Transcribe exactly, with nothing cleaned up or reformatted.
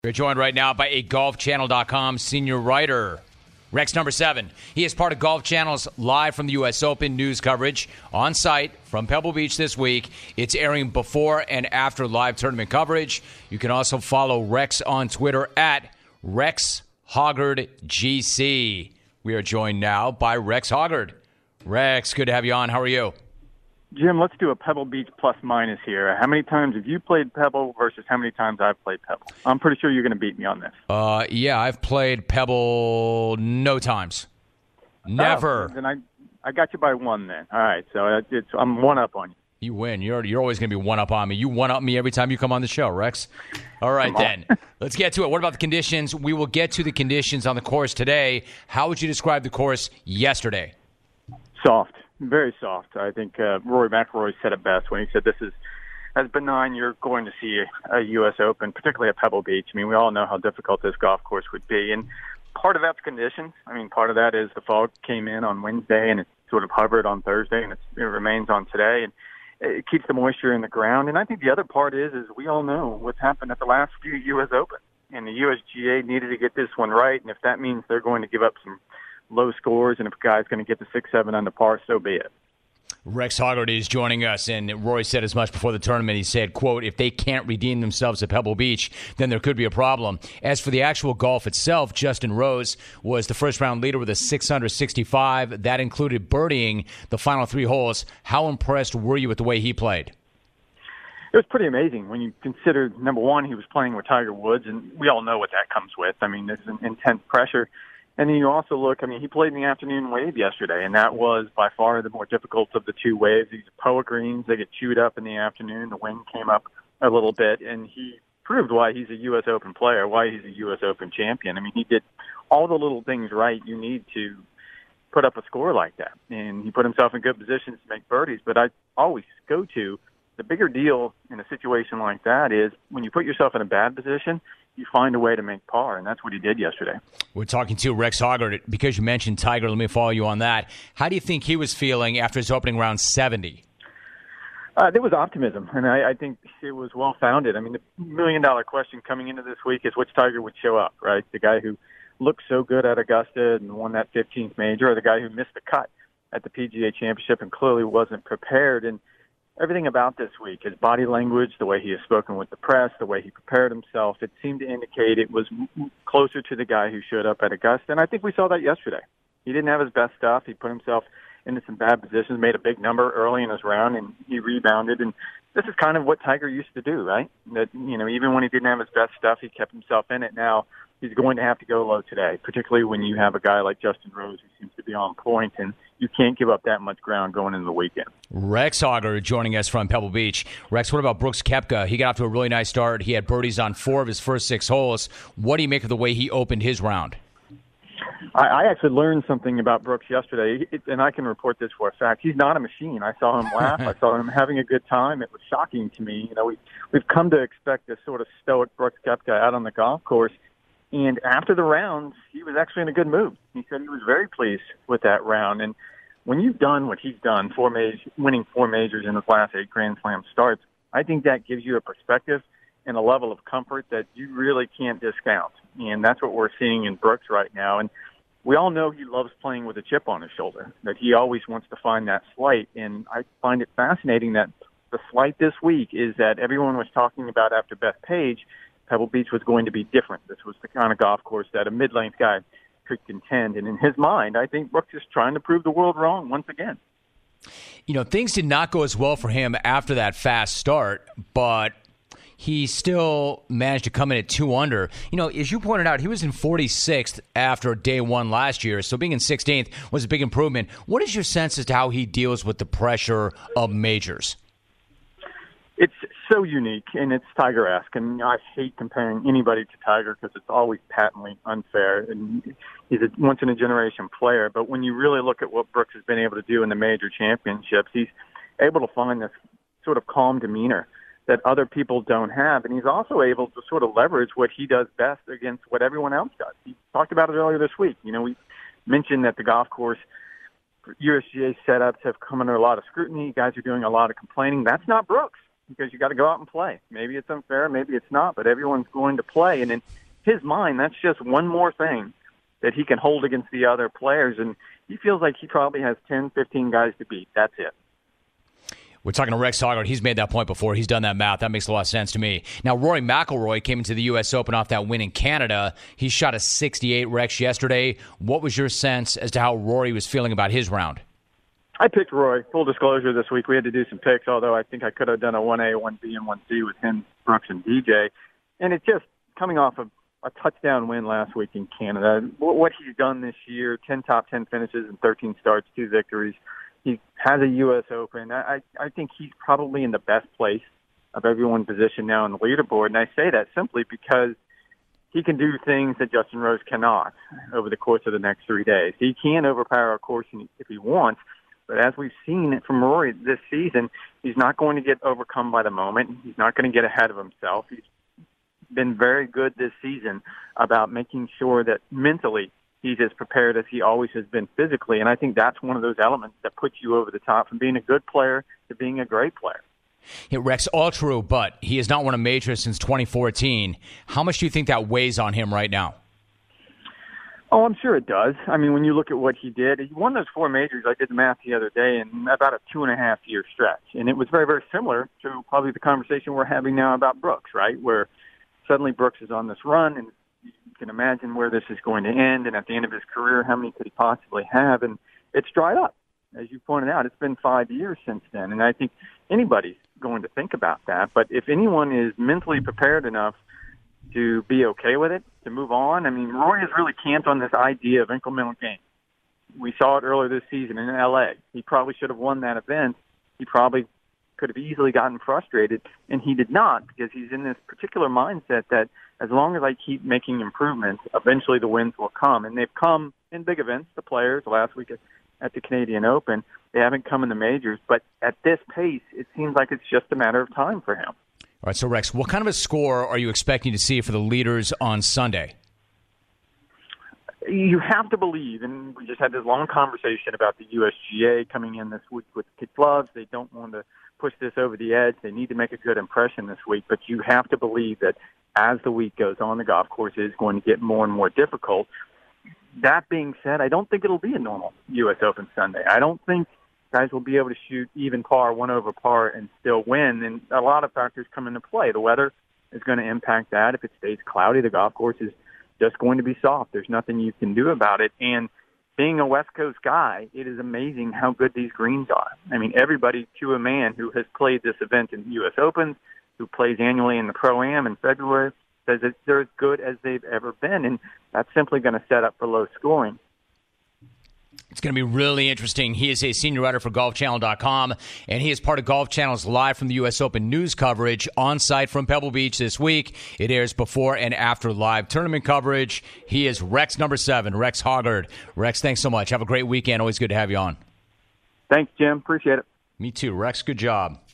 We're joined right now by a golf channel dot com senior writer, Rex number seven. He is part of Golf Channel's Live from the U S Open news coverage on site from Pebble Beach this week. It's airing before and after live tournament coverage. You can also follow Rex on Twitter at Rex Hoggard G C. We are joined now by Rex Hoggard. Rex, good to have you on. How are you? Jim, let's do a Pebble Beach plus minus here. How many times have you played Pebble versus how many times I've played Pebble? I'm pretty sure you're going to beat me on this. Uh, yeah, I've played Pebble no times. Never. Oh, then I, I got you by one then. All right, so it's, I'm one up on you. You win. You're you're always going to be one up on me. You one up me every time you come on the show, Rex. All right, then. Let's get to it. What about the conditions? We will get to the conditions on the course today. How would you describe the course yesterday? Soft. Very soft. I think uh, Rory McIlroy said it best when he said this is as benign you're going to see a, a U S Open, particularly at Pebble Beach. I mean, we all know how difficult this golf course would be. And part of that's conditions. I mean, part of that is the fog came in on Wednesday and it sort of hovered on Thursday and it's, it remains on today. And it keeps the moisture in the ground. And I think the other part is, is we all know what's happened at the last few U S Open. And the U S G A needed to get this one right. And if that means they're going to give up some low scores, and if a guy's going to get the six, seven under par, so be it. Rex Hoggard is joining us, and Roy said as much before the tournament. He said, quote, if they can't redeem themselves at Pebble Beach, then there could be a problem. As for the actual golf itself, Justin Rose was the first-round leader with a six under sixty-five. That included birdieing the final three holes. How impressed were you with the way he played? It was pretty amazing when you consider, number one, he was playing with Tiger Woods, and we all know what that comes with. I mean, there's an intense pressure. And then you also look, I mean, he played in the afternoon wave yesterday, and that was by far the more difficult of the two waves. These are P O A greens. They get chewed up in the afternoon. The wind came up a little bit, and he proved why he's a U S Open player, why he's a U S Open champion. I mean, he did all the little things right you need to put up a score like that. And he put himself in good positions to make birdies. But I always go to the bigger deal in a situation like that is when you put yourself in a bad position, you find a way to make par, and that's what he did yesterday. We're talking to Rex Hoggard. Because you mentioned Tiger, let me follow you on that. How do you think he was feeling after his opening round seventy? Uh, there was optimism, and I, I think it was well-founded. I mean, the million-dollar question coming into this week is which Tiger would show up, right? The guy who looked so good at Augusta and won that fifteenth major, or the guy who missed the cut at the P G A Championship and clearly wasn't prepared. And everything about this week, his body language, the way he has spoken with the press, the way he prepared himself, it seemed to indicate it was m- closer to the guy who showed up at Augusta. And I think we saw that yesterday. He didn't have his best stuff. He put himself into some bad positions, made a big number early in his round, and he rebounded. And this is kind of what Tiger used to do, right? That, you know, even when he didn't have his best stuff, he kept himself in it. Now he's going to have to go low today, particularly when you have a guy like Justin Rose who seems to be on point, and you can't give up that much ground going into the weekend. Rex Hoggard joining us from Pebble Beach. Rex, what about Brooks Koepka? He got off to a really nice start. He had birdies on four of his first six holes. What do you make of the way he opened his round? I, I actually learned something about Brooks yesterday, it, and I can report this for a fact. He's not a machine. I saw him laugh. I saw him having a good time. It was shocking to me. You know, we, we've come to expect this sort of stoic Brooks Koepka out on the golf course. And after the rounds, he was actually in a good mood. He said he was very pleased with that round. And when you've done what he's done, four majors, winning four majors in his last eight Grand Slam starts, I think that gives you a perspective and a level of comfort that you really can't discount. And that's what we're seeing in Brooks right now. And we all know he loves playing with a chip on his shoulder, that he always wants to find that slight. And I find it fascinating that the slight this week is that everyone was talking about after Bethpage, Pebble Beach was going to be different. This was the kind of golf course that a mid-length guy could contend. And in his mind, I think Brooks is trying to prove the world wrong once again. You know, things did not go as well for him after that fast start, but he still managed to come in at two under. You know, as you pointed out, he was in forty-sixth after day one last year, so being in sixteenth was a big improvement. What is your sense as to how he deals with the pressure of majors? It's so unique, and it's Tiger-esque, and I hate comparing anybody to Tiger because it's always patently unfair, and he's a once-in-a-generation player. But when you really look at what Brooks has been able to do in the major championships, he's able to find this sort of calm demeanor that other people don't have, and he's also able to sort of leverage what he does best against what everyone else does. He talked about it earlier this week. You know, we mentioned that the golf course U S G A setups have come under a lot of scrutiny. Guys are doing a lot of complaining. That's not Brooks. because you got to go out and play. Maybe it's unfair, maybe it's not, but everyone's going to play. And in his mind, that's just one more thing that he can hold against the other players. And he feels like he probably has ten, fifteen guys to beat. That's it. We're talking to Rex Hoggard. He's made that point before. He's done that math. That makes a lot of sense to me. Now, Rory McIlroy came into the U S Open off that win in Canada. He shot a sixty-eight, Rex, yesterday. What was your sense as to how Rory was feeling about his round? I picked Rory. Full disclosure, this week we had to do some picks, although I think I could have done a one A, one B, and one C with him, Brooks, and D J. And it's just coming off of a touchdown win last week in Canada. What he's done this year, ten top ten finishes and thirteen starts, two victories. He has a U S Open. I, I think he's probably in the best place of everyone positioned now in the leaderboard. And I say that simply because he can do things that Justin Rose cannot over the course of the next three days. He can overpower a course if he wants, but as we've seen it from Rory this season, he's not going to get overcome by the moment. He's not going to get ahead of himself. He's been very good this season about making sure that mentally he's as prepared as he always has been physically. And I think that's one of those elements that puts you over the top from being a good player to being a great player. Yeah, Rex, all true, but he has not won a major since twenty fourteen. How much do you think that weighs on him right now? Oh, I'm sure it does. I mean, when you look at what he did, he won those four majors. I did the math the other day in about a two and a half year stretch. And it was very, very similar to probably the conversation we're having now about Brooks, right? Where suddenly Brooks is on this run, and you can imagine where this is going to end. And at the end of his career, how many could he possibly have? And it's dried up. As you pointed out, it's been five years since then. And I think anybody's going to think about that. But if anyone is mentally prepared enough to be okay with it, to move on, I mean, Rory has really camped on this idea of incremental gain. We saw it earlier this season in L A. He probably should have won that event. He probably could have easily gotten frustrated, and he did not, because he's in this particular mindset that as long as I keep making improvements, eventually the wins will come. And they've come in big events, the players, last week at the Canadian Open. They haven't come in the majors, but at this pace, it seems like it's just a matter of time for him. All right, so Rex, what kind of a score are you expecting to see for the leaders on Sunday? You have to believe, and we just had this long conversation about the U S G A coming in this week with kid gloves. They don't want to push this over the edge. They need to make a good impression this week, but you have to believe that as the week goes on, the golf course is going to get more and more difficult. That being said, I don't think it'll be a normal U S Open Sunday. I don't think guys will be able to shoot even par, one over par, and still win. And a lot of factors come into play. The weather is going to impact that. If it stays cloudy, the golf course is just going to be soft. There's nothing you can do about it. And being a West Coast guy, it is amazing how good these greens are. I mean, everybody to a man who has played this event in U S Opens, who plays annually in the Pro-Am in February, says that they're as good as they've ever been. And that's simply going to set up for low scoring. It's going to be really interesting. He is a senior writer for golf channel dot com, and he is part of Golf Channel's Live from the U S Open news coverage on site from Pebble Beach this week. It airs before and after live tournament coverage. He is Rex number seven, Rex Hoggard. Rex, thanks so much. Have a great weekend. Always good to have you on. Thanks, Jim. Appreciate it. Me too. Rex, good job.